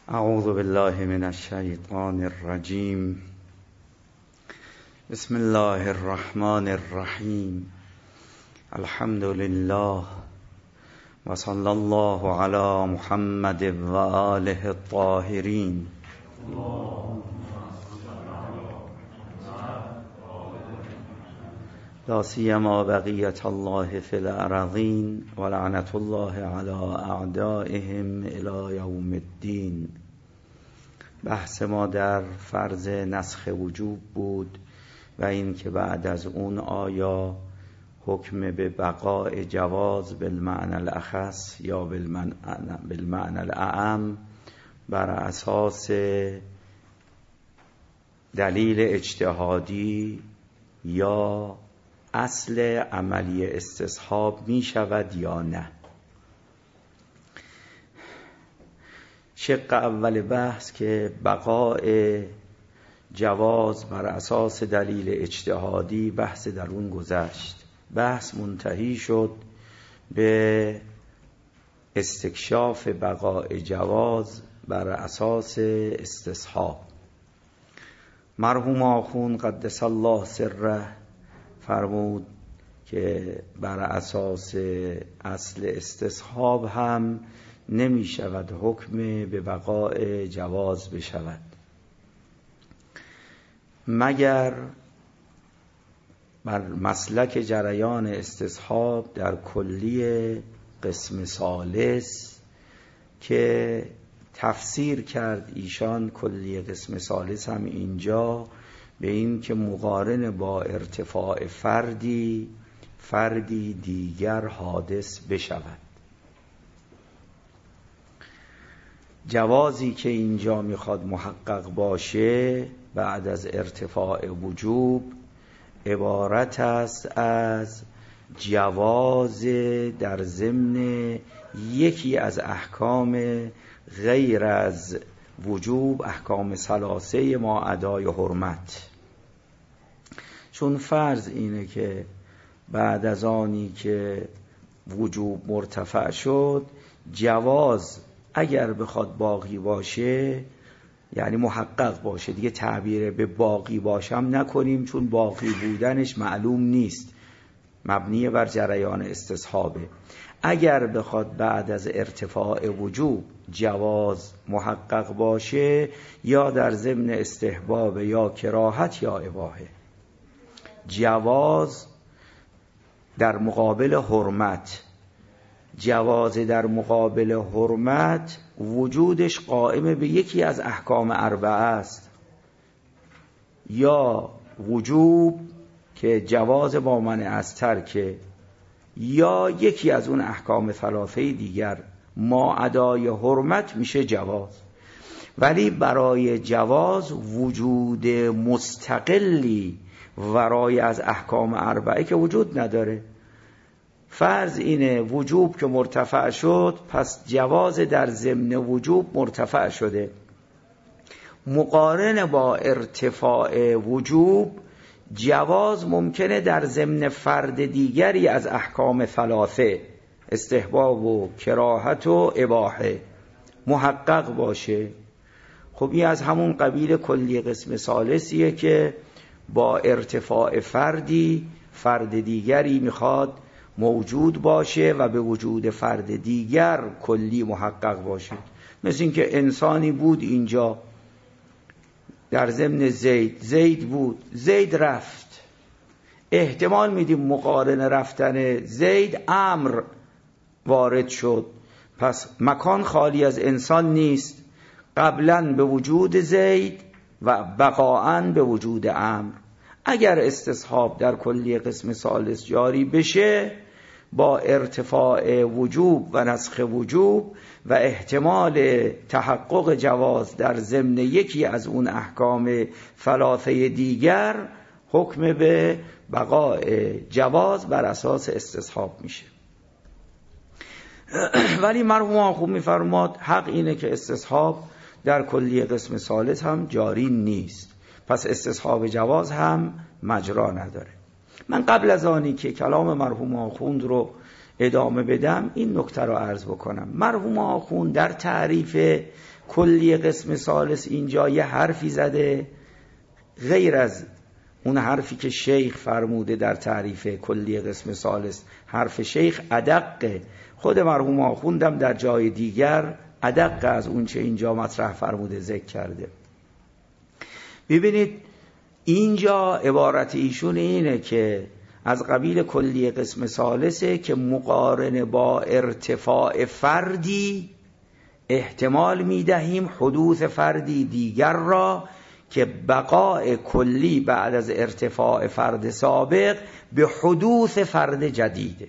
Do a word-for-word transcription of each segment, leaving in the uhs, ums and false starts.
اعوذ بالله من الشیطان الرجیم. بسم الله الرحمن الرحیم. الحمد لله و صلی الله علی محمد و آله الطاهرین. لا سیما بقیت الله فی الارضین و لعنت الله علی اعدائهم الی یوم الدین. بحث ما در فرض نسخ وجوب بود و این که بعد از اون آیا حکم به بقاء جواز بالمعنى الاخص یا بالمعنى الاعم بر اساس دلیل اجتهادی یا اصل عملی استصحاب می شود یا نه. شق اول بحث که بقاء جواز بر اساس دلیل اجتهادی، بحث در اون گذشت. بحث منتهی شد به استکشاف بقاء جواز بر اساس استصحاب. مرحوم آخوند قدس الله سره فرمود که بر اساس اصل استصحاب هم نمی شود حکم به بقاء جواز بشود مگر بر مسلک جریان استصحاب در کلی قسم ثالث که تفسیر کرد ایشان. کلی قسم ثالث هم اینجا به این که مقارن با ارتفاع فردی فردی دیگر حادث بشود. جوازی که اینجا میخواد محقق باشه بعد از ارتفاع وجوب عبارت است از جواز در ضمن یکی از احکام غیر از وجوب، احکام ثلاثه ما ادای حرمت. چون فرض اینه که بعد از آنی که وجوب مرتفع شد جواز اگر بخواد باقی باشه یعنی محقق باشه، دیگه تعبیر به باقی باشم نکنیم چون باقی بودنش معلوم نیست، مبنی بر جریان استصحابه. اگر بخواد بعد از ارتفاع وجوب جواز محقق باشه یا در ضمن استحباب یا کراهت یا اباحه. جواز در مقابل حرمت، جواز در مقابل حرمت وجودش قائم به یکی از احکام اربعه است، یا وجوب که جواز با منع از ترک، یا یکی از اون احکام ثلاثه دیگر ما ادای حرمت میشه جواز. ولی برای جواز وجود مستقلی ورای از احکام اربعه که وجود نداره. فرض اینه وجوب که مرتفع شد پس جواز در ضمن وجوب مرتفع شده. مقارن با ارتفاع وجوب جواز ممکنه در ضمن فرد دیگری از احکام ثلاثه استحباب و کراهت و اباحه محقق باشه. خب این از همون قبیل کلی قسم ثالثیه که با ارتفاع فردی فرد دیگری میخواد موجود باشه و به وجود فرد دیگر کلی محقق باشه. مثل این که انسانی بود اینجا در ضمن زید، زید بود، زید رفت، احتمال میدیم مقارن رفتن زید امر وارد شد، پس مکان خالی از انسان نیست، قبلا به وجود زید و بقاءً به وجود امر. اگر استصحاب در کلی قسم ثالث جاری بشه با ارتفاع وجوب و نسخ وجوب و احتمال تحقق جواز در ضمن یکی از اون احکام ثلاثه دیگر حکم به بقاء جواز بر اساس استصحاب میشه. ولی مرحوم آخوند میفرماد حق اینه که استصحاب در کلی قسم ثالث هم جاری نیست، پس استصحاب جواز هم مجرا نداره. من قبل از آنی که کلام مرحوم آخوند رو ادامه بدم این نکته رو عرض بکنم. مرحوم آخوند در تعریف کلی قسم ثالث اینجا یه حرفی زده غیر از اون حرفی که شیخ فرموده در تعریف کلی قسم ثالث. حرف شیخ ادق، خود مرحوم آخوندم در جای دیگر ادق از اون چه اینجا مطرح فرموده ذکر کرده. ببینید اینجا عبارت ایشون اینه که از قبیل کلی قسم ثالثه که مقارن با ارتفاع فردی احتمال میدهیم حدوث فردی دیگر را که بقاء کلی بعد از ارتفاع فرد سابق به حدوث فرد جدیده.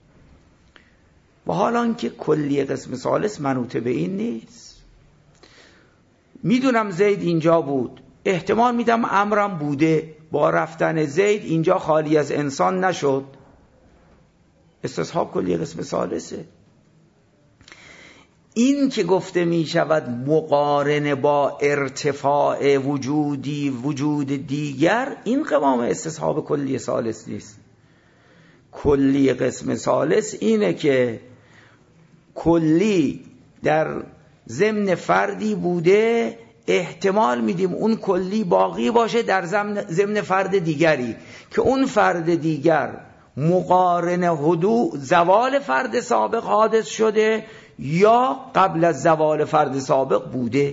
و حالا که کلی قسم ثالث منوط به این نیست. میدونم زید اینجا بود، احتمال میدم امرم بوده، با رفتن زید اینجا خالی از انسان نشد، استصحاب کلی قسم ثالثه. این که گفته می شود مقارن با ارتفاع وجودی وجود دیگر، این قوام استصحاب کلی ثالث نیست. کلی قسم ثالث اینه که کلی در ضمن فردی بوده، احتمال میدیم اون کلی باقی باشه در ضمن فرد دیگری که اون فرد دیگر مقارن حدوث زوال فرد سابق حادث شده یا قبل از زوال فرد سابق بوده.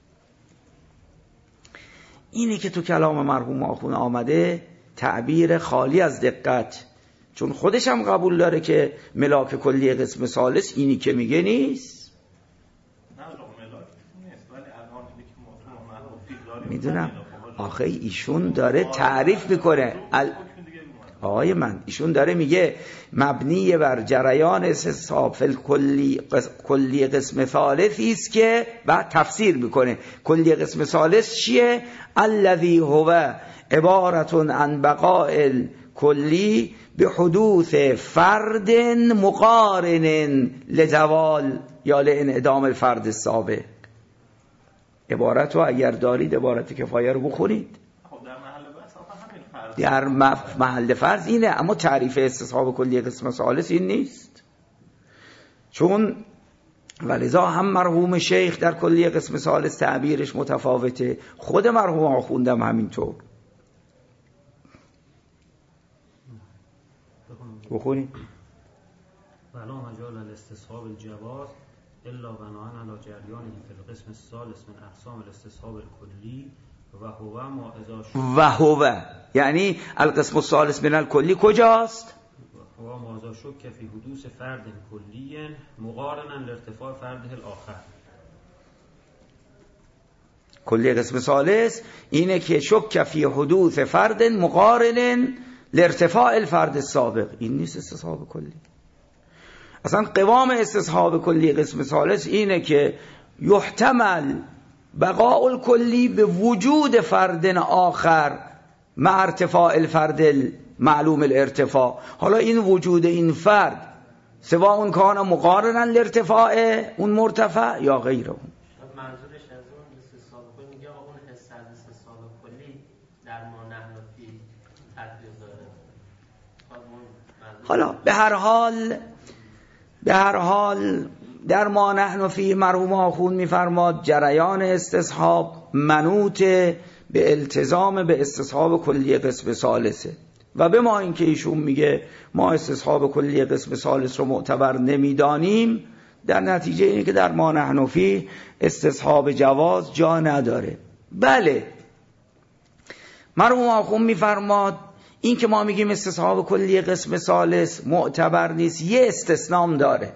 اینه که تو کلام مرحوم آخوند آمده تعبیر خالی از دقت، چون خودش هم قبول داره که ملاک کلی قسم ثالث اینی که میگه نیست. میدونم آخه ایشون داره تعریف میکنه ال... آقای من ایشون داره میگه مبنی بر جریان استصحاب فی کلی قس... کلی قسم ثالثی است که بعد تفسیر میکنه کلی قسم ثالث چیه؟ الذی هو عبارت عن بقاء کلی به حدوث فرد مقارن لزوال یا لانعدام الفرد السابق. عبارت رو اگر دارید عبارت کفایه رو بخونید. در محل فرض اینه، اما تعریف استصحاب کلی قسم ثالث این نیست. چون ولذا هم مرحوم شیخ در کلی قسم ثالث تعبیرش متفاوته، خود مرحوم آخوندم همینطور. بخونید. ولا مجال الاستصحاب الجواز الا بناء على جریانه فی القسم الثالث من اقسام الاستصحاب الکلی و هو ما اذا شک و هو یعنی القسم الثالث من الکلی کجاست؟ و هو ما اذا شک فی حدوث فرد کلی مقارنا لارتفاع فرده الاخر. کلی قسم ثالث اینه که شک فی حدوث فرد مقارن لارتفاع الفرد السابق. این نیست استصحاب کلی. اصلا قوام استصحاب کلی قسم ثالث اینه که یحتمل بقاء الکلی به وجود فرد آخر مع ارتفاع الفرد معلوم الارتفاع. حالا این وجود این فرد سوا اون کان مقارنا لارتفاع اون مرتفع یا غیر اون. منظورش از اون استصحاب کلی میگه اون حس از استصحاب کلی در ما نحن فی تطبیق داره. حالا به هر حال به هر حال در ما نحن فی مرحوم آخوند میفرماد جریان استصحاب منوط به التزام به استصحاب کلی قسم ثالثه و به ما اینکه ایشون میگه ما استصحاب کلی قسم ثالث رو معتبر نمیدانیم، در نتیجه اینه که در ما نحن فی استصحاب جواز جا نداره. بله مرحوم آخوند میفرماد این که ما میگیم استصحاب کلی قسم ثالث معتبر نیست یه استثنام داره،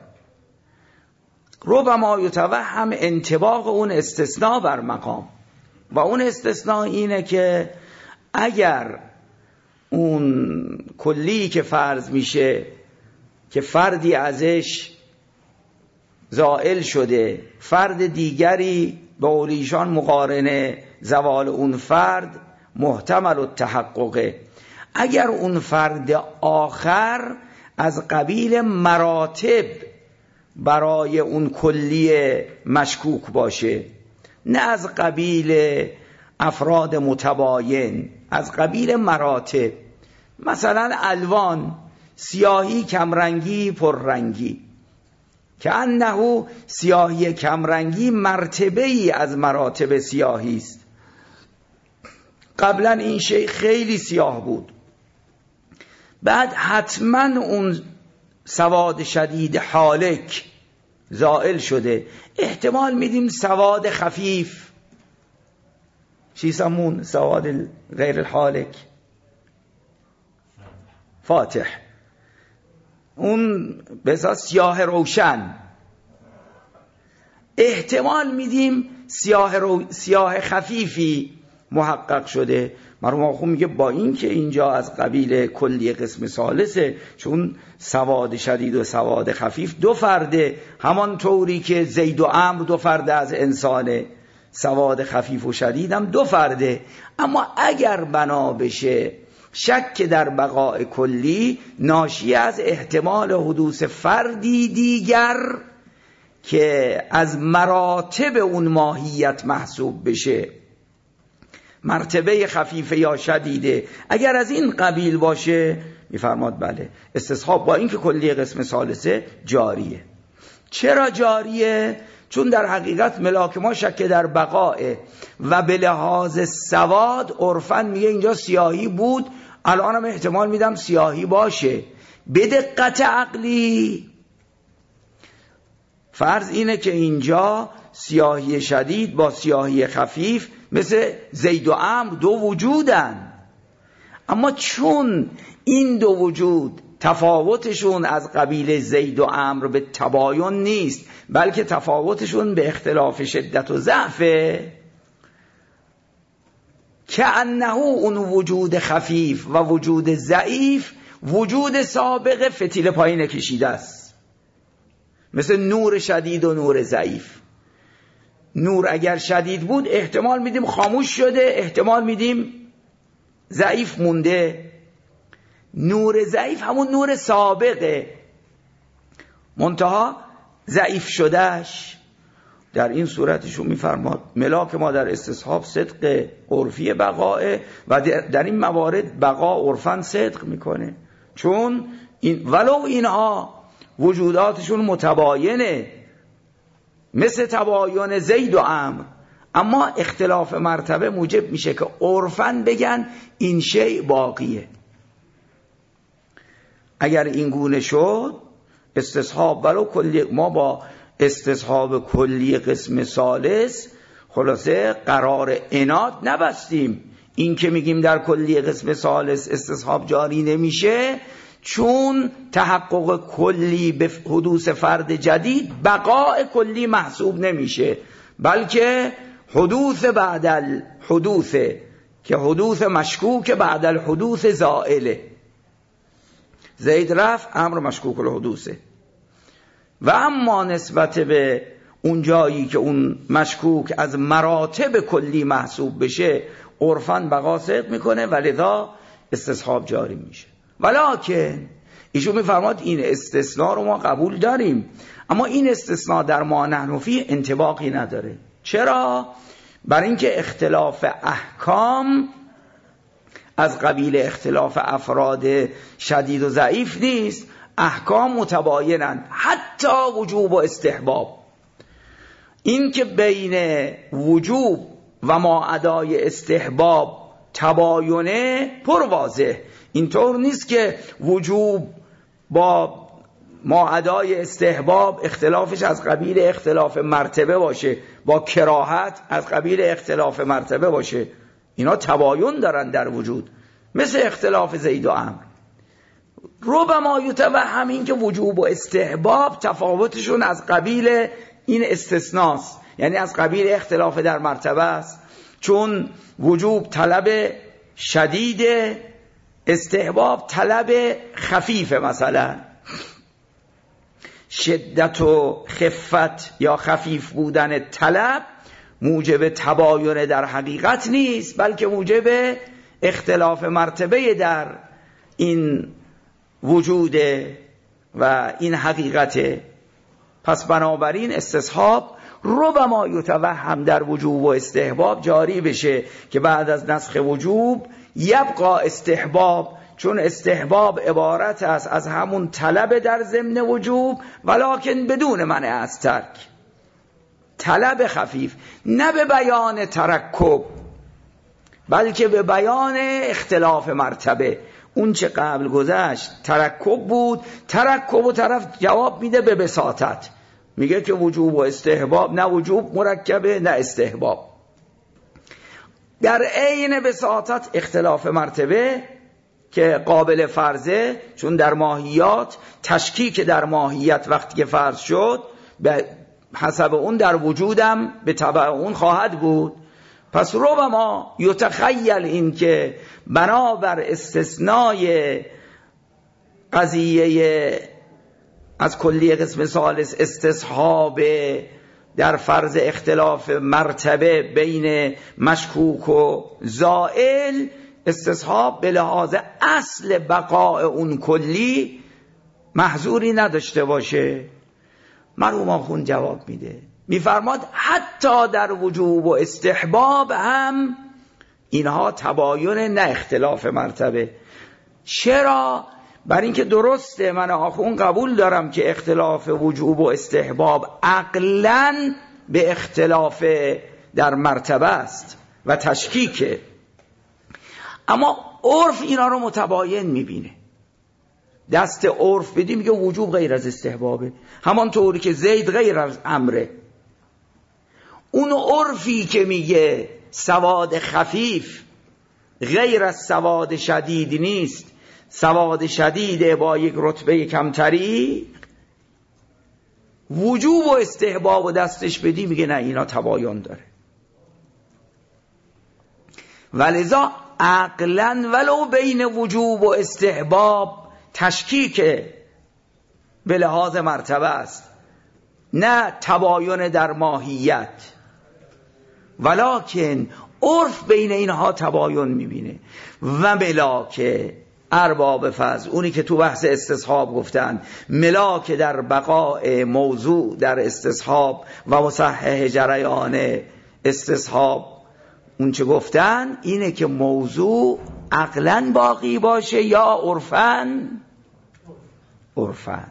ربما یتوهم انطباق اون استثناء بر مقام، و اون استثناء اینه که اگر اون کلی که فرض میشه که فردی ازش زائل شده، فرد دیگری به قول ایشان مقارنه زوال اون فرد محتمل التحققه، اگر اون فرد آخر از قبیل مراتب برای اون کلی مشکوک باشه، نه از قبیل افراد متباین، از قبیل مراتب. مثلا الوان، سیاهی کمرنگی پررنگی، که انه سیاهی کمرنگی مرتبه ای از مراتب سیاهی است. قبلا این شی خیلی سیاه بود، بعد حتما اون سواد شدید حالک زائل شده، احتمال میدیم سواد خفیف، چی سمون سواد غیر الحالک، فاتح، اون بسا سیاه روشن، احتمال میدیم سیاه, رو... سیاه خفیفی محقق شده. مرحوم آخوند میگه با این که اینجا از قبیل کلی قسم ثالثه، چون سواد شدید و سواد خفیف دو فرده، همان طوری که زید و عمرو دو فرده از انسانه، سواد خفیف و شدید هم دو فرده. اما اگر بنا بشه شک در بقاء کلی ناشی از احتمال حدوث فردی دیگر که از مراتب اون ماهیت محسوب بشه، مرتبه خفیفه یا شدیده، اگر از این قبیل باشه میفرماد بله استصحاب با اینکه کلی قسم ثالثه جاریه. چرا جاریه؟ چون در حقیقت ملاک ما شک در بقاء و به لحاظ سواد عرفاً میگه اینجا سیاهی بود، الان هم احتمال میدم سیاهی باشه. به دقت عقلی فرض اینه که اینجا سیاهی شدید با سیاهی خفیف مثل زید و عمرو دو وجودن، اما چون این دو وجود تفاوتشون از قبیل زید و عمرو به تباین نیست، بلکه تفاوتشون به اختلاف شدت و ضعفه، که انه اون وجود خفیف و وجود ضعیف وجود سابق فتیل پایین کشیده است، مثل نور شدید و نور ضعیف. نور اگر شدید بود احتمال میدیم خاموش شده، احتمال میدیم ضعیف مونده. نور ضعیف همون نور سابقه، منتها ضعیف شدهش. در این صورتشون میفرماد ملاک ما در استصحاب صدق عرفی بقاه و در این موارد بقا عرفاً صدق میکنه، چون این ولو اینها وجوداتشون متباینه مثل تباین زید و عمرو، اما اختلاف مرتبه موجب میشه که عرفاً بگن این شیء باقیه. اگر این گونه شد استصحاب ولو کلی، ما با استصحاب کلی قسم ثالث خلاصه قرار عناد نبستیم. این که میگیم در کلی قسم ثالث استصحاب جاری نمیشه چون تحقق کلی به حدوث فرد جدید بقاء کلی محسوب نمیشه، بلکه حدوث بعد الحدوث که حدوث مشکوک بعد الحدوث زائله. زید رفت امر مشکوک الحدوثه. و اما نسبت به اون جایی که اون مشکوک از مراتب کلی محسوب بشه عرفاً بقا صدق میکنه و لذا استصحاب جاری میشه. ولکن ایشون میفرماد این استثناء رو ما قبول داریم، اما این استثناء در ما نحن فیه انطباقی نداره. چرا؟ برای اینکه اختلاف احکام از قبیل اختلاف افراد شدید و ضعیف نیست، احکام متباینند، حتی وجوب و استحباب. این که بین وجوب و ما ادای استحباب تباینه پر واضح، اینطور نیست که وجوب با ما ادای استحباب اختلافش از قبیل اختلاف مرتبه باشه، با کراهت از قبیل اختلاف مرتبه باشه. اینا تباین دارن در وجود، مثل اختلاف زید و عمرو. ربما یتوهم این که وجوب و استحباب تفاوتشون از قبیل این استثناست، یعنی از قبیل اختلاف در مرتبه است، چون وجوب طلب شدید، استحباب طلب خفیف. مثلا شدت و خفت یا خفیف بودن طلب موجب تباین در حقیقت نیست، بلکه موجب اختلاف مرتبه در این وجوده و این حقیقته. پس بنابراین استصحاب ربما یتوهم در وجوب و استحباب جاری بشه که بعد از نسخ وجوب یبقى استحباب، چون استحباب عبارت است از همون طلب در ضمن وجوب ولکن بدون منع از ترک، طلب خفیف، نه به بیان ترکب بلکه به بیان اختلاف مرتبه. اون چه قبل گذشت ترکب بود، ترکب و طرف جواب میده به بساطت، میگه که وجوب و استحباب نه وجوب مرکبه نه استحباب. در عین بساطت اختلاف مرتبه که قابل فرضه، چون در ماهیات تشکیک در ماهیت وقتی که فرض شد به حسب اون در وجودم به تبع اون خواهد بود. پس ربما یتخیل این که بنابر استثنای قضیه از کلیه قسم ثالث استصحاب در فرض اختلاف مرتبه بین مشکوک و زائل، استصحاب به لحاظ اصل بقاء اون کلی محظوری نداشته باشه. مرحوم آخوند جواب میده، میفرماد حتی در وجوب و استحباب هم اینها تباین نه اختلاف مرتبه. چرا؟ برای اینکه درسته من آخوند قبول دارم که اختلاف وجوب و استحباب عقلاً به اختلاف در مرتبه است و تشکیکه، اما عرف اینا رو متباین میبینه. دست عرف بدیم میگه وجوب غیر از استحبابه، همانطوری که زید غیر از امره. اون عرفی که میگه سواد خفیف غیر از سواد شدید نیست، سواد شدید با یک رتبه کمتری، وجوب و استحباب و دستش بدی میگه نه اینا تباین داره. ولذا عقلاً ولو بین وجوب و استحباب تشکیک به لحاظ مرتبه است، نه تباین در ماهیت، ولکن عرف بین اینها تباین میبینه. و ملاک ارباب فضل، اونی که تو بحث استصحاب گفتن، ملاک در بقاء موضوع در استصحاب و مصحح جریان استصحاب اون چه گفتن اینه که موضوع عقلاً باقی باشه یا عرفاً. عرفاً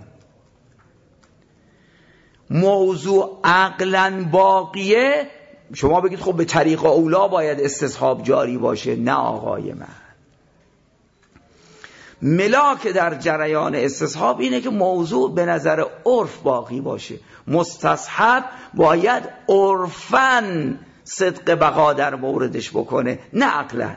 موضوع عقلاً باقیه، شما بگید خب به طریق اولا باید استصحاب جاری باشه. نه آقای من، ملاک در جریان استصحاب اینه که موضوع به نظر عرف باقی باشه، مستصحب باید عرفاً صدق بقا در موردش بکنه نه عقلاً.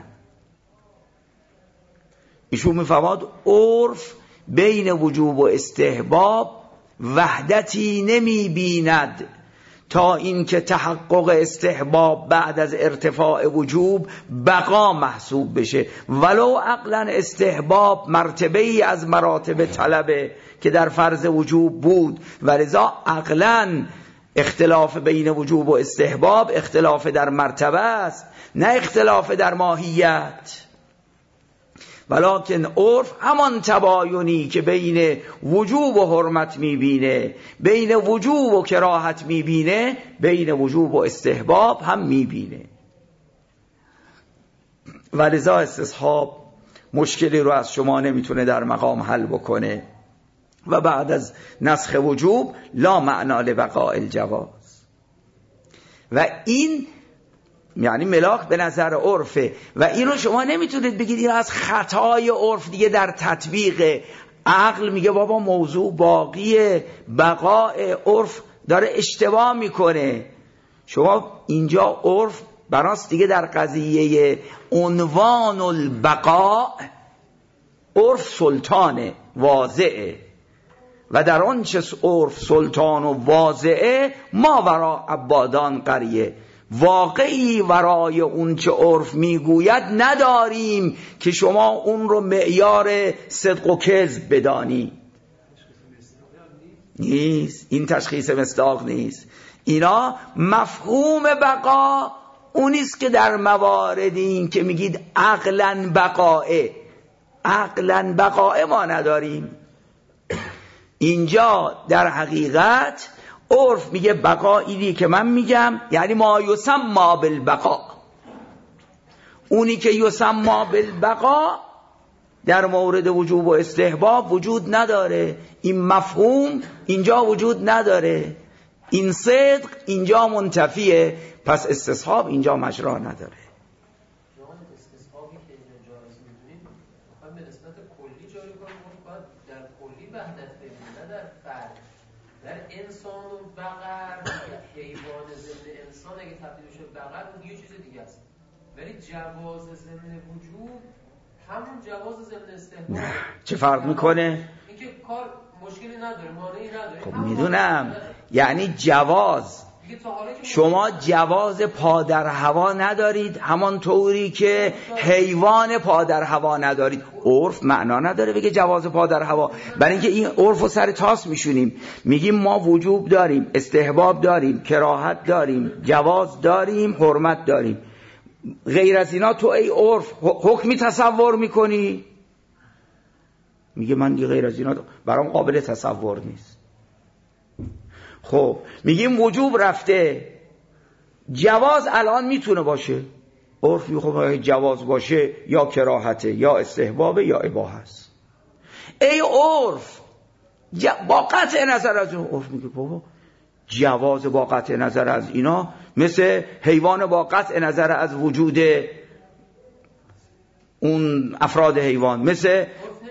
ایشون میفرماد عرف بین وجوب و استحباب وحدتی نمی بیند تا اینکه تحقق استحباب بعد از ارتفاع وجوب بقا محسوب بشه، ولو عقلا استحباب مرتبه ای از مراتب طلبه که در فرض وجوب بود. ولذا عقلا اختلاف بین وجوب و استحباب اختلاف در مرتبه است نه اختلاف در ماهیت. ولکن عرف همان تباینی که بین وجوب و حرمت میبینه، بین وجوب و کراهت میبینه، بین وجوب و استحباب هم میبینه. ولذا استصحاب مشکلی رو از شما نمیتونه در مقام حل بکنه و بعد از نسخ وجوب لا معنا لبقاء الجواز. و این یعنی ملاک به نظر عرفه و اینو شما نمیتونید بگید این از خطای عرف دیگه در تطبیق عقل میگه بابا موضوع باقیه، بقاء عرف داره اشتباه میکنه. شما اینجا عرف براست دیگه در قضیه عنوان البقاء عرف سلطانه واضعه و در آن چه عرف سلطان و واضعه ما ورا عبادان قریه، واقعی ورای اون چه عرف میگوید نداریم که شما اون رو معیار صدق و کذب بدانی. نیست، این تشخیص مصداق نیست. اینا مفهوم بقا اونیست که در موارد این که میگید عقلاً بقائه، عقلاً بقائه ما نداریم. اینجا در حقیقت عرف میگه بقا اینی که من میگم یعنی ما یسمى بالبقا، اونی که یسمى بالبقا در مورد وجوب و استحباب وجود نداره. این مفهوم اینجا وجود نداره، این صدق اینجا منتفیه، پس استصحاب اینجا مجرا نداره. استصحابی که اینجا جایز می‌دونید می‌خوام به نسبت کلی جاری کنیم، باید در کلی وحدت ببینیم نه در فرد. در انسان و بقر، حیوان ضمن انسان اگه تبدیل بشه بقر اون یه چیز دیگه است، ولی جواز ضمن وجوب همون جواز ضمن استحباب. چه فرق میکنه؟ اینکه کار مشکلی نداره، مانعی نداره. خب میدونم، یعنی جواز، شما جواز پا در هوا ندارید همان طوری که حیوان پا در هوا ندارید. عرف معنا نداره بگه جواز پا در هوا، برای اینکه این عرف رو سر تاس میشونیم، میگیم ما وجوب داریم، استحباب داریم، کراهت داریم، جواز داریم، حرمت داریم. غیر از اینا تو ای عرف حکمی تصور میکنی؟ میگه من دیگه غیر از اینا برام قابل تصور نیست. خب میگیم وجوب رفته، جواز الان میتونه باشه. عرف میگه خب جواز باشه یا کراهته یا استحبابه یا اباحه است. ای عرف با قطع نظر از اون، عرف میگه بابا جواز با قطع نظر از اینا مثل حیوان با قطع نظر از وجود اون افراد حیوان، مثل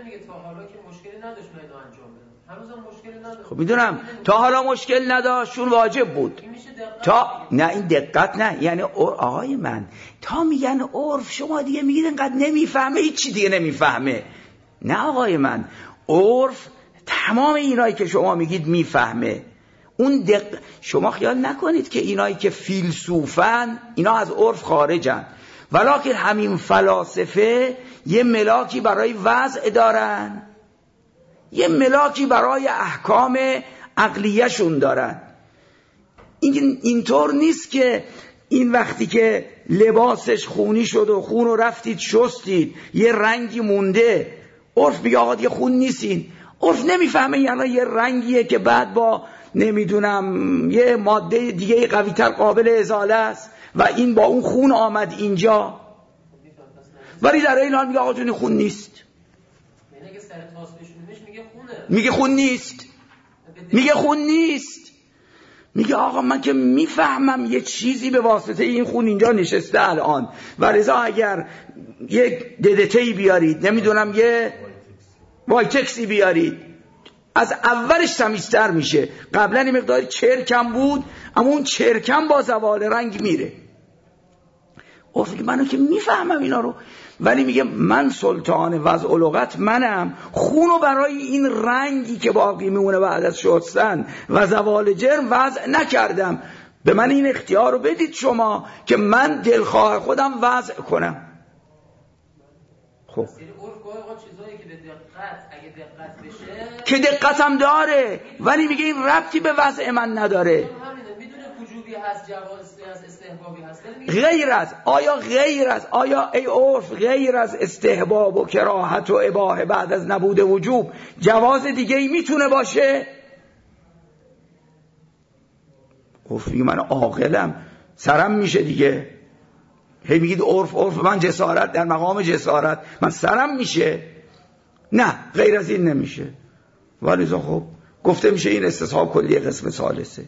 خب میدونم تا حالا مشکل نداشت، چون واجب بود. تا نه این دقت نه، یعنی آقای من تا میگن عرف شما دیگه میگید اینقدر نمیفهمه، هیچی دیگه نمیفهمه. نه آقای من، عرف تمام اینایی که شما میگید میفهمه. اون دق... شما خیال نکنید که اینایی که فیلسوفن اینا از عرف خارجن، ولکن همین فلاسفه یه ملاکی برای وضع دارن، یه ملاکی برای احکام عقلیه‌شون دارن. این اینطور نیست که این وقتی که لباسش خونی شد و خون رو رفتید شستید یه رنگی مونده، عرف میگه آقا دیگه خون نیستین. عرف نمیفهمه یعنی یه رنگیه که بعد با نمیدونم یه ماده دیگه قوی‌تر قابل ازاله است و این با اون خون آمد اینجا، ولی در این حال میگه آقا جون خون نیست. میگه خون نیست، میگه خون نیست، میگه آقا من که میفهمم یه چیزی به واسطه این خون اینجا نشسته الان، و لذا اگر یک ددتهی بیارید، نمیدونم یه وایتکسی بیارید، از اولش تمیزتر میشه. قبلا این مقداری چرکم بود، اما اون چرکم با زوال رنگ میره. عرف که منو که میفهمم اینا رو، ولی میگه من سلطان وضع لغت منم، خونو برای این رنگی که باقی میمونه بعد از شستن و زوال جرم وضع نکردم. به من این اختیار رو بدید شما که من دلخواه خودم وضع کنم. خب که دقت هم داره، ولی میگه این ربطی به وضع من نداره. غیر از آیا غیر از آیا ای عرف غیر از استحباب و کراهت و اباحه بعد از نبود وجوب جواز دیگه ای میتونه باشه؟ عرف میگه من عاقلم، سرم میشه دیگه. هی میگید عرف عرف، من جسارت در مقام جسارت من سرم میشه. نه غیر از این نمیشه. ولی خب گفته میشه این استصحاب کلی قسم ثالثه.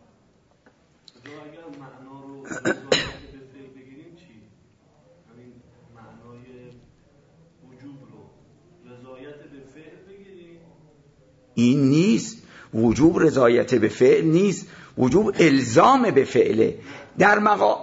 این نیست وجوب رضایت به فعل نیست، وجوب الزام به فعله. در مقام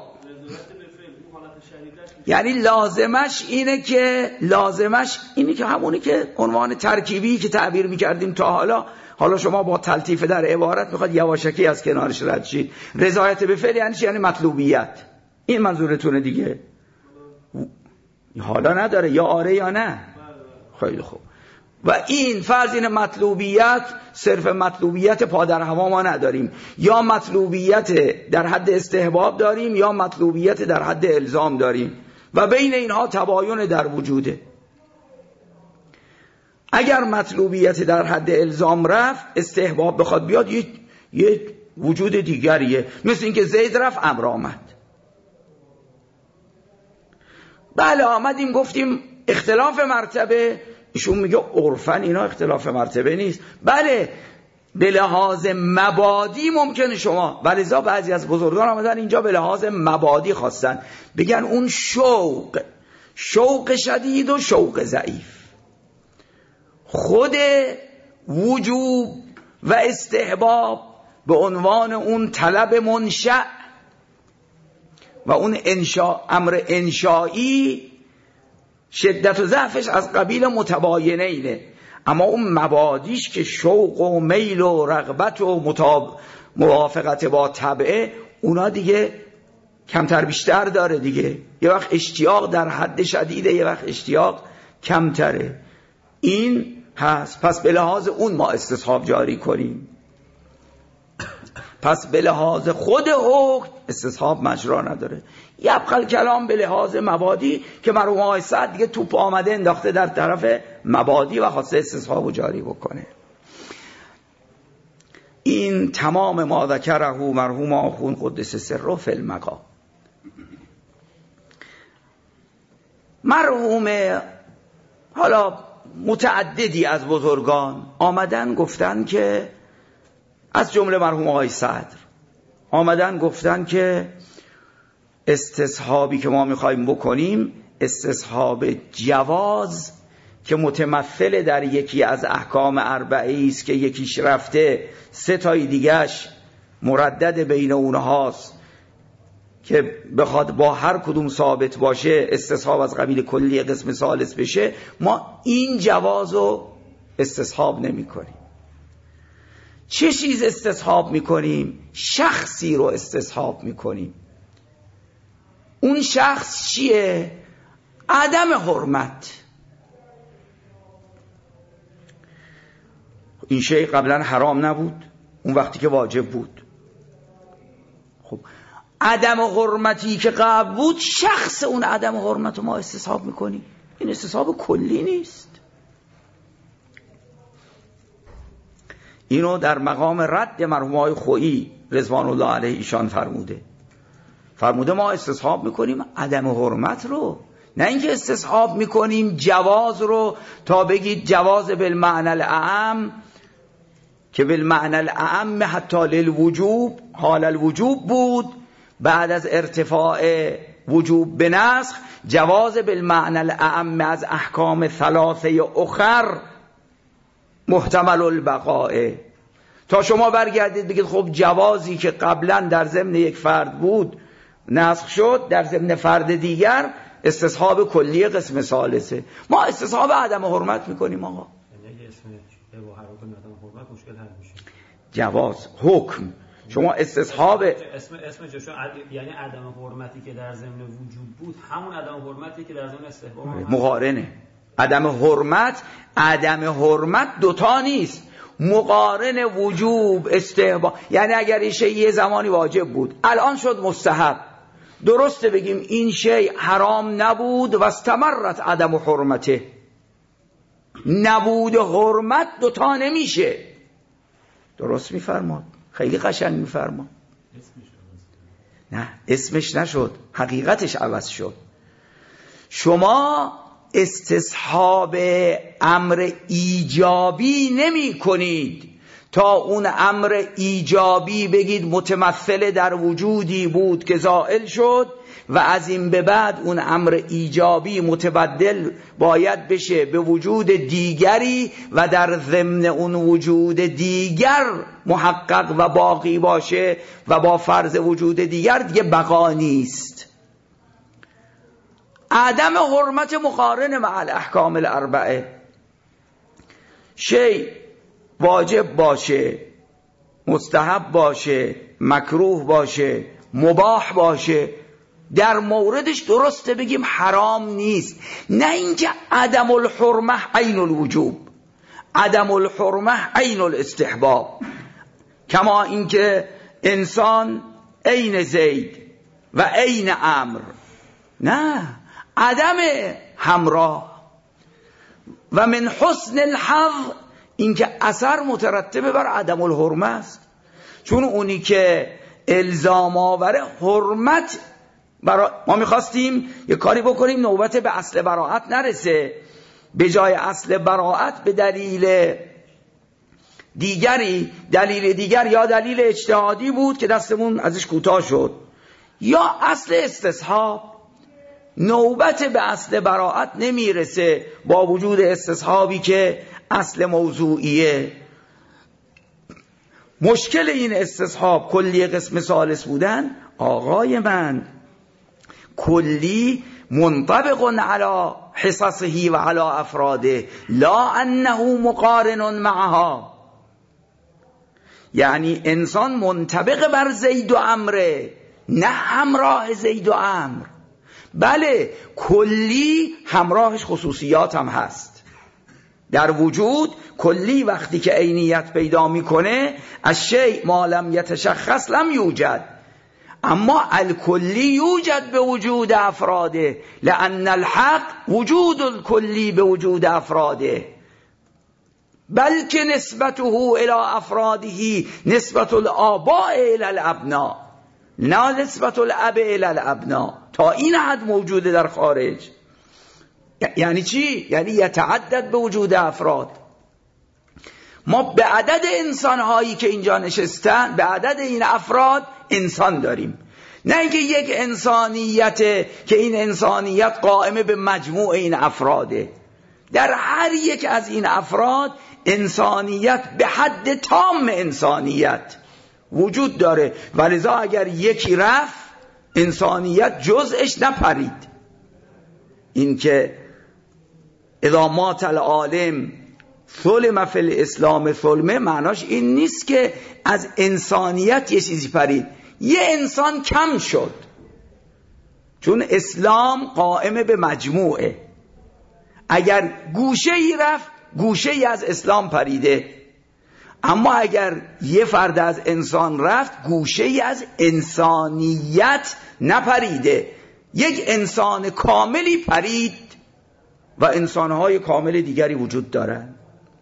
یعنی لازمش اینه که لازمش اینه که همونی که عنوان ترکیبی که تعبیر میکردیم تا حالا، حالا شما با تلطیف در عبارت میخواد یواشکی از کنارش رد شید. رضایت به فعل یعنی چی؟ یعنی مطلوبیت. این منظورتونه دیگه؟ حالا نداره یا آره یا نه. خیلی خوب. و این فرض این مطلوبیت صرف مطلوبیت پا در هوا ما نداریم، یا مطلوبیت در حد استحباب داریم یا مطلوبیت در حد الزام داریم، و بین اینها تباین در وجوده. اگر مطلوبیت در حد الزام رفت، استحباب بخواد بیاد یه, یه وجود دیگریه، مثل اینکه زید رفت امر آمد. بله آمدیم گفتیم اختلاف مرتبه، ایشون میگه عرفن اینا اختلاف مرتبه نیست. بله به لحاظ مبادی ممکنه شما، ولذا بعضی از بزرگان آمدن اینجا به لحاظ مبادی خواستن بگن اون شوق، شوق شدید و شوق ضعیف، خود وجوب و استحباب به عنوان اون طلب منشأ و اون انشاء، امر انشایی، شدت و ضعفش از قبیل متباینه اینه، اما اون مبادیش که شوق و میل و رغبت و مطاب... موافقت با طبعه، اونا دیگه کمتر بیشتر داره دیگه. یه وقت اشتیاق در حد شدیده، یه وقت اشتیاق کمتره. این هست. پس به لحاظ اون ما استصحاب جاری کنیم، پس به لحاظ خود حکم استصحاب مجرا نداره. یبقى کلام به لحاظ مبادی که مرحوم آقای سعد دیگه توپ آمده انداخته در طرف مبادی و خواسته استصحاب جاری بکنه. این تمام ما ذکره مرحوم آخوند قدس سره فی المقام. مرحوم حالا متعددی از بزرگان آمدن گفتن که، از جمله مرحوم آقای صدر آمدن گفتن که استصحابی که ما میخوایم بکنیم استصحاب جواز که متمثل در یکی از احکام اربعه است که یکیش رفته، سه تای دیگهش مردد بین اونهاست که بخواد با هر کدوم ثابت باشه استصحاب از قبیل کلی قسم ثالث بشه، ما این جواز رو استصحاب نمی کنیم. چه چیز استصحاب می کنیم؟ شخصی رو استصحاب می کنیم. اون شخص چیه؟ عدم حرمت. این شیء قبلا حرام نبود اون وقتی که واجب بود. خب عدم حرمتی که قبل بود، شخص اون عدم حرمت رو ما استصحاب میکنیم. این استصحاب کلی نیست. اینو در مقام رد مرحوم آقای خویی رضوان الله علیه ایشان فرموده. فرموده ما استصحاب میکنیم عدم حرمت رو، نه اینکه استصحاب میکنیم جواز رو تا بگید جواز بالمعنى الاعم، که بالمعنى الاعم حتی للوجوب، حال الوجوب بود، بعد از ارتفاع وجوب به نسخ جواز بالمعنى الاعم از احکام ثلاثه اخر محتمل البقاء. تا شما برگردید بگید خب جوازی که قبلا در ضمن یک فرد بود نسخ شد، در ضمن فرد دیگر استصحاب کلی قسم ثالثه. ما استصحاب عدم حرمت میکنیم. آقا جواز حکم، شما استصحاب اسم اسم جشن یعنی عدم حرمتی که در ضمن وجود بود همون عدم حرمتی که در ضمن استحباب مقارنه. عدم حرمت عدم حرمت دوتا نیست، مقارن وجوب استحباب. یعنی اگر این شیء یه زمانی واجب بود الان شد مستحب، درسته بگیم این شیء حرام نبود و استمرت عدم حرمته. نبود حرمت دوتا نمیشه. درست میفرماد، خیلی قشنگ میفرماد. نه اسمش نشد، حقیقتش عوض شد. شما استصحاب امر ایجابی نمی کنید تا اون امر ایجابی بگید متمثل در وجودی بود که زائل شد و از این به بعد اون امر ایجابی متبدل باید بشه به وجود دیگری و در ضمن اون وجود دیگر محقق و باقی باشه و با فرض وجود دیگر دیگه بقا نیست. عدم حرمت مقارن مع الاحکام الاربعه، شیء واجب باشه، مستحب باشه، مکروه باشه، مباح باشه، در موردش درسته بگیم حرام نیست، نه اینکه عدم الحرمه عین الوجوب، عدم الحرمه عین الاستحباب، کما اینکه انسان عین زید و عین امر. نه، عدم همراه. و من حسن الحظ اینکه اثر مترتبه بر عدم الحرمه است، چون اونی که الزام آوره حرمت برا... ما میخواستیم یه کاری بکنیم نوبت به اصل براعت نرسه، به جای اصل براعت به دلیل دیگری، دلیل دیگر یا دلیل اجتهادی بود که دستمون ازش کوتاه شد، یا اصل استصحاب نوبت به اصل براعت نمیرسه با وجود استصحابی که اصل موضوعیه. مشکل این استصحاب کلی قسم ثالث بودن آقای من، کلی منطبق علی حصصه و علی افراده لا انه مقارن معها، یعنی انسان منطبق بر زید و عمره، نه همراه زید و عمر. بله کلی همراهش خصوصیات هم هست. در وجود کلی وقتی که عینیت پیدا میکنه از شیء ما لم یتشخص لم یوجد، اما الکلی یوجد به وجود افراده، لأن الحق وجود الکلی به وجود افراده، بلکه نسبته الى افراده نسبت الآباء الى الابناء، نه نسبت الاب الى الابناء. تا این حد موجوده در خارج. یعنی چی؟ یعنی یتعدد به وجود افراد. ما به عدد انسانهایی که اینجا نشستن، به عدد این افراد انسان داریم، نه اینکه یک انسانیت که این انسانیت قائمه به مجموع این افراده. در هر یک از این افراد انسانیت به حد تام انسانیت وجود داره، ولذا اگر یکی رفت انسانیت جزءش نپرید. این که اذا مات العالم ظلم فی الاسلام ظلمه، معناش این نیست که از انسانیت یه چیزی پرید، یه انسان کم شد، چون اسلام قائمه به مجموعه. اگر گوشه ای رفت گوشه ای از اسلام پریده، اما اگر یه فرد از انسان رفت گوشه ای از انسانیت نپریده، یک انسان کاملی پرید و انسانهای کامل دیگری وجود دارن.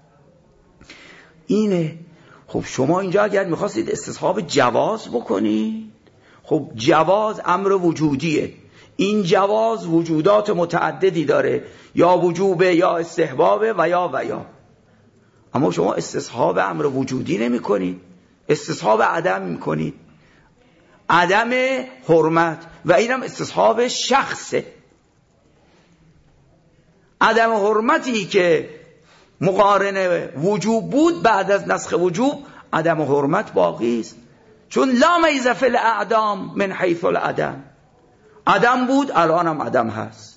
اینه. خب شما اینجا اگر میخواستید استصحاب جواز بکنید، خب جواز امر وجودیه، این جواز وجودات متعددی داره، یا وجوبه یا استحبابه و یا و یا. اما شما استصحاب امر وجودی نمی کنید، استصحاب عدم می کنید، عدم حرمت، و اینم استصحاب شخصه. عدم حرمتی که مقارن وجوب بود بعد از نسخ وجوب، عدم حرمت باقی است، چون لا میز فی الاعدام من حیث العدم، عدم بود الان هم عدم هست.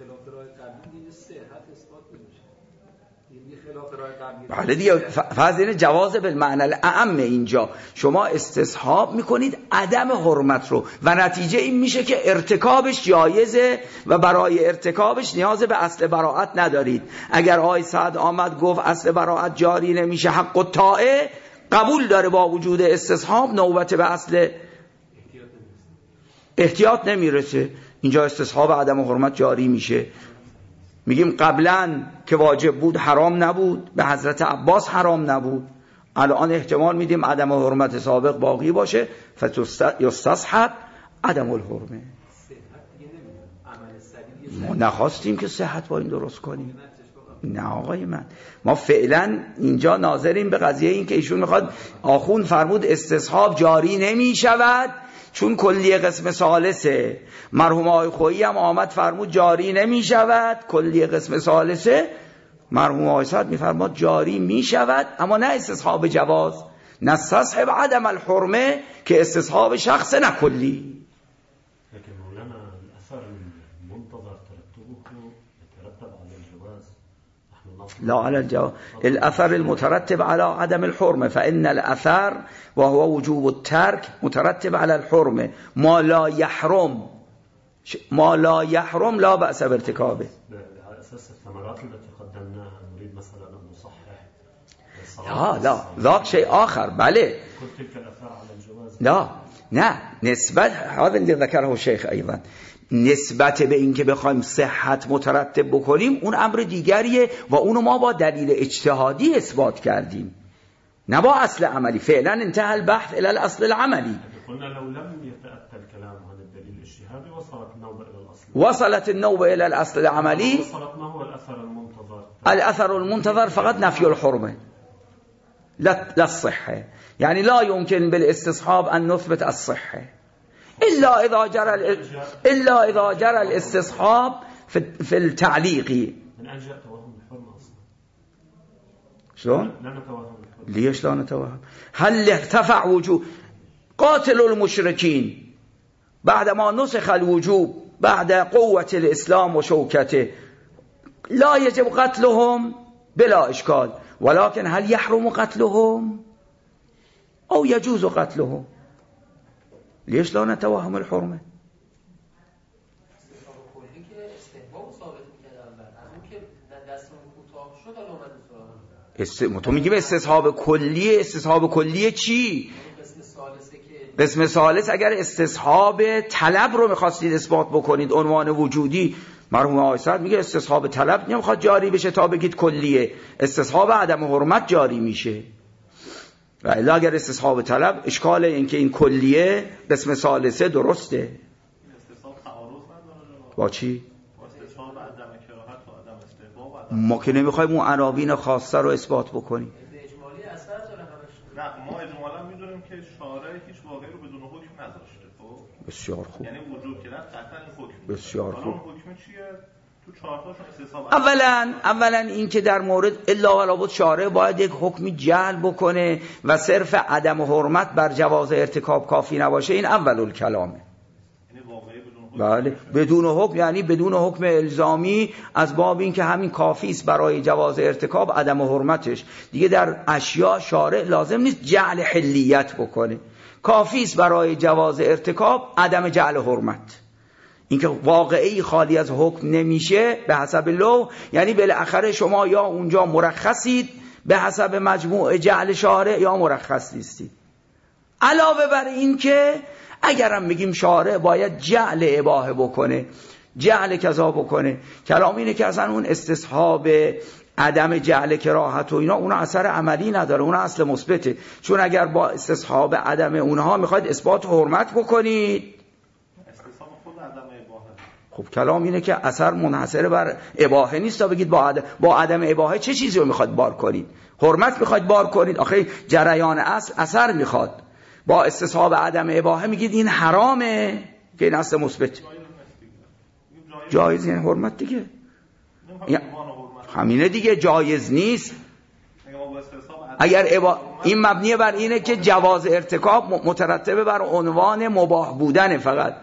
بله دیگه، فضل جواز بالمعنی الاعم. اینجا شما استصحاب میکنید عدم حرمت رو و نتیجه این میشه که ارتکابش جایزه و برای ارتکابش نیاز به اصل براعت ندارید. اگر آقای سعد آمد گفت اصل براعت جاری نمیشه، حق و طاعه قبول داره، با وجود استصحاب نوبت به اصل احتیاط نمیرسه، اینجا استصحاب عدم حرمت جاری میشه. میگیم قبلا که واجب بود حرام نبود، به حضرت عباس حرام نبود، الان احتمال میدیم عدم حرمت سابق باقی باشه، فیستصحب عدم الحرمه. ما نخواستیم که صحت با این درست کنیم، نه آقای من، ما فعلا اینجا ناظریم به قضیه این که ایشون میخواد، آخوند فرمود استصحاب جاری نمی شود چون کلی قسم ثالثه، مرحوم آقای خویی هم آمد فرمود جاری نمی شود کلی قسم ثالثه، مرحوم آقای سعد می فرمود جاری می شود، اما نه استصحاب جواز، نه استصحاب عدم الحرمه که استصحاب شخص نه کلی. لكن مولانا الأثر المنتظر ترتبه يترتب على الجواز، لا على الجواز، الأثر المترتب على عدم الحرمة، فإن الأثر وهو وجوب الترك مترتب على الحرمة، ما لا يحرم ما لا يحرم لا بأس بارتكابه. على أساس الثمرات التي قدمناها نريد مثلا أن نصحح. لا لا ذاك شيء آخر. بله كل تلك الآثار على الجواز. لا نه نسبت هذا اللي ذكره الشيخ أيضا، نسبت به این که بخوایم صحت مترتب بکنیم اون امر دیگریه و اونو ما با دلیل اجتهادی اثبات کردیم، نه با اصل عملی. فعلا انتهى البحث الى الاصل العملی. قلنا لو لم يتأتى الكلام عن الدليل الاجتهادي وصلت النوبة إلى الأصل العملي. وصلت ما هو الأثر المنتظر؟ الأثر المنتظر فقط نفي الحرمة لا لا الصحة، يعني لا يمكن بالاستصحاب أن نثبت الصحة إلا إذا جرى إلا إذا جرى الاستصحاب في في التعليق. من أجل توهم الحرمة أصلا. شلون؟ لا نتوهم الحرمة. ليش لا نتوهم؟ هل ارتفع وجوب قاتل المشركين بعدما نسخ الوجوب بعد قوة الإسلام وشوكته لا يجب قتلهم بلا إشكال، ولكن هل يحرم قتلهم أو يجوز قتلهم؟ ليش لا نتوهم الحرمة؟ است... تو میگی به استصحاب کلیه. استصحاب کلیه چی؟ قسم ثالث اگر استصحاب طلب رو میخواستید اثبات بکنید عنوان وجودی، مرحوم آقای سعد میگه استصحاب طلب نمیخواد جاری بشه تا بگید کلیه، استصحاب عدم حرمت جاری میشه. و الا اگر استصحاب طلب اشکال این که این کلیه قسم ثالثه درسته. با چی؟ ما که نمیخوایم اون عناوین خاصه رو اثبات بکنیم. نه ما اجمالا میدونیم که شارع هیچ واقعی رو بدون حکم نذاشته. خب بسیار خوب. یعنی وجود که نه قطعا حکم. بسیار خوب. حکم چیه؟ تو چهار تاشون استصحاب. اولا اولا این که در مورد الا ولا بود شارع باید یک حکمی جعل بکنه و صرف عدم حرمت بر جواز ارتکاب کافی نباشه، این اول الکلامه. بله بدون حکم یعنی بدون حکم الزامی، از باب این که همین کافی است برای جواز ارتکاب عدم حرمتش. دیگه در اشیاء شارع لازم نیست جعل حلیت بکنه، کافی است برای جواز ارتکاب عدم جعل حرمت. اینکه واقعی خالی از حکم نمیشه به حسب لو، یعنی بالاخره شما یا اونجا مرخصید به حسب مجموع جعل شارع یا مرخص نیستید. علاوه بر این که اگرم بگیم شارع باید جعل اباحه بکنه، جعل کذا بکنه، کلام اینه که اصلا اون استصحاب عدم جعل کراهت و اینا اون اثر عملی نداره، اون اصل مثبته. چون اگر با استصحاب عدم اونها میخواید اثبات حرمت بکنید، استصحاب خود عدم اباحه. خب کلام اینه که اثر منحصر بر اباحه نیست تا بگید با عدم, با عدم اباحه چه چیزی رو میخواید بار کنید؟ حرمت میخواید بار کنید؟ آخه جریان اصل اثر میخواد. با استصحاب عدم اباحه میگید این حرامه که این اصل مثبت. جایز یعنی حرمت دیگه، همینه دیگه، جایز نیست. اگر ابا... این مبنی بر اینه که جواز ارتکاب مترتبه بر عنوان مباح بودن فقط،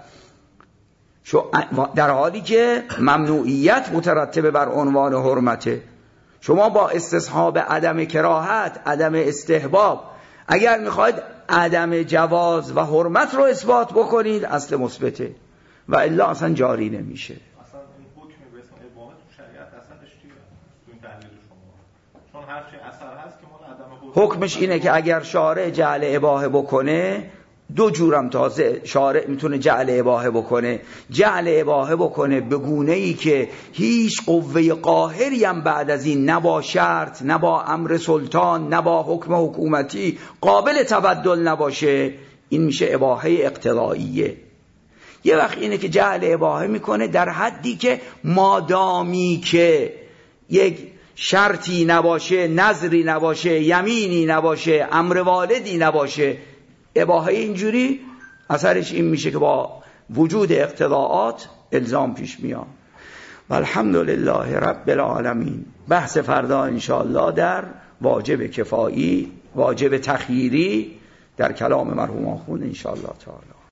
در حالی که ممنوعیت مترتبه بر عنوان حرمته. شما با استصحاب عدم کراهت، عدم استحباب، اگر میخواید عدم جواز و حرمت رو اثبات بکنید اصل مثبته و الا اصلا جاری نمیشه. اصلا این حکم به اسم اباحه تو شریعت اصلا اشتیه تو این تحلیل شما، چون هر چی اثر هست که مال عدم حکم. حکمش اینه که اگر شارع جعل اباحه بکنه، دو جورم تازه شارع میتونه جعل اباحه بکنه. جعل اباحه بکنه به گونه‌ای که هیچ قوه قاهری هم بعد از این نه با شرط، نه با امر سلطان، نه با حکم حکومتی قابل تبدل نباشه، این میشه اباحه اقتضائیه. یه وقت اینه که جعل اباحه میکنه در حدی که مادامی که یک شرطی نباشه، نظری نباشه، یمینی نباشه، امر والدی نباشه، اباحه اینجوری اثرش این میشه که با وجود اقتضاءات الزام پیش میاد. والحمدلله رب العالمین. بحث فردا انشاءالله در واجب کفایی، واجب تخییری در کلام مرحوم آخوند انشاءالله تعالی.